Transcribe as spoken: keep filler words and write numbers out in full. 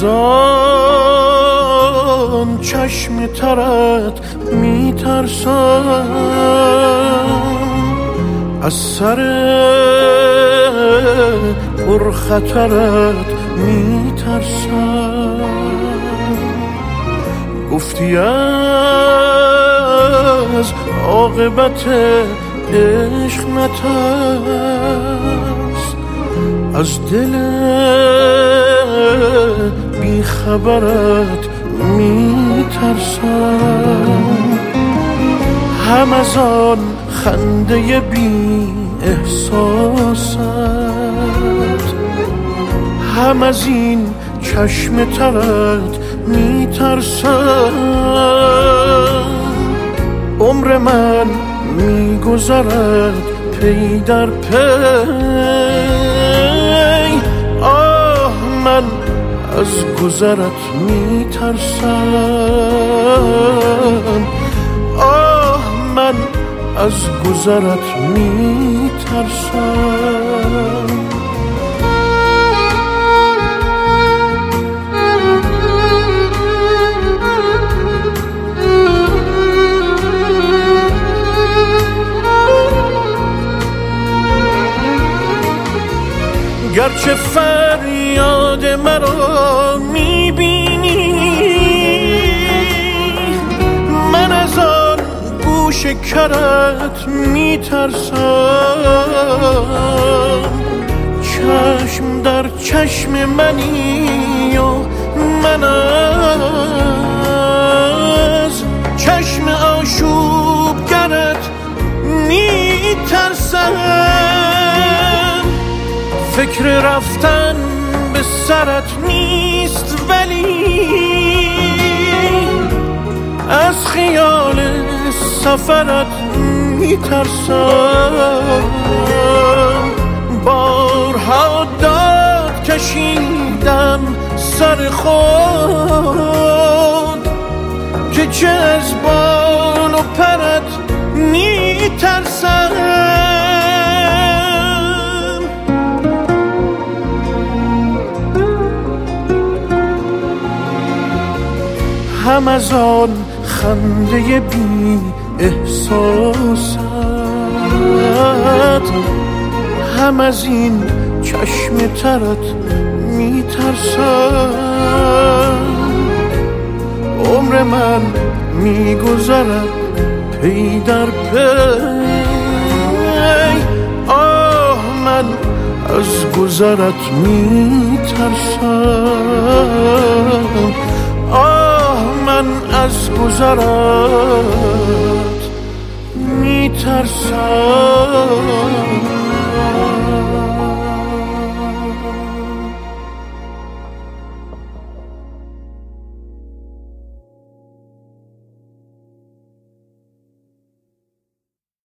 از آن چشم ترت میترسم، از سر پرخطرت میترسم. گفتی از عاقبت عشق نترس، از دل بی خبرت میترسم. هم از آن خنده بی احساست، هم از این چشم ترت میترسم. عمر من میگذرد پی در پی، آه من از گذرت میترسم، آه من از گذرت میترسم. گرچه فریاد مرا میبینی، من از آن گوش کرت میترسم. چشم در چشم منی و من از چشم آشوبگرت میترسم. فکر رفتن به سرت نیست ولی از خیال سفرت میترسم. بارها داد کشیدم سر خود که چه از بال و پرت میترسم. هم از آن خنده بی احساست، هم از این چشم ترت میترسم. عمر من میگذرد پی در پی، آه من از گذرت میترسم، آه من از گذرت میترسم.